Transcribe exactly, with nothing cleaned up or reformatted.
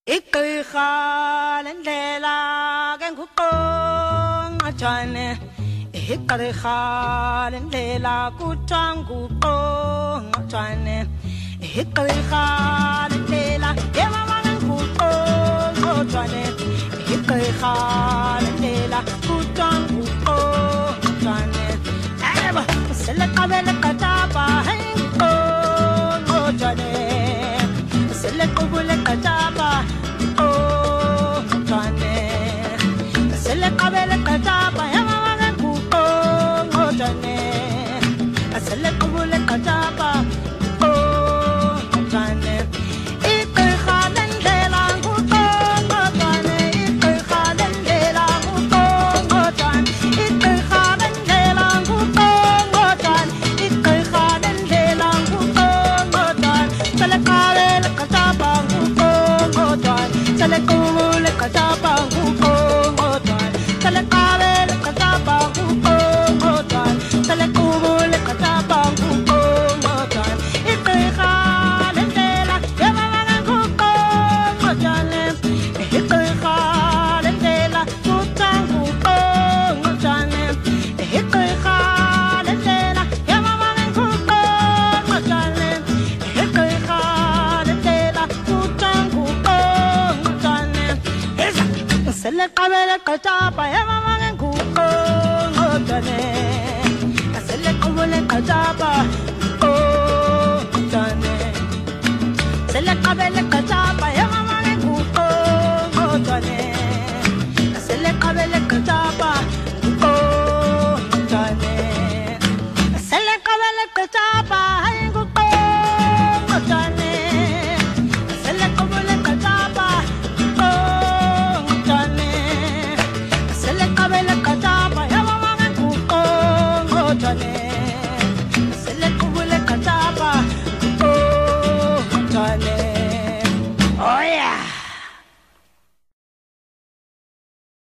igqirha lendlela ke nguqongqathwane igqirha lendlela kuthiwa nguqongqathwane igqirha lendlela yemama nguqongqathwane igqirha lendlela kuthiwa nguqongqathwane eba seleqabele qatapa nguqongqathwane selequbule qatapa nguqongqathwane seleqabele qatapa yemama nguqongqathwane selequbule qatapa nguqongqathwane igqirha lendlela nguqongqathwane igqirha lendlela nguqongqathwane igqirha lendlela nguqongqathwane igqirha lendlela nguqongqathwane seleqabele qatapa nguqongqathwane selequbule qatapa nguqongqathwane seleqabele qatapa nguqongqathwane selequbule qatapa nguqongqathwane igqirha lendlela yemama nguqongqathwane igqirha lendlela kuthiwa nguqongqathwane igqirha lendlela yemama nguqongqathwane igqirha lendlela kuthiwa nguqongqathwane seleqabele qatapa yemama nguqongqathwane selequbule qatapa nguqongqathwane seleqabele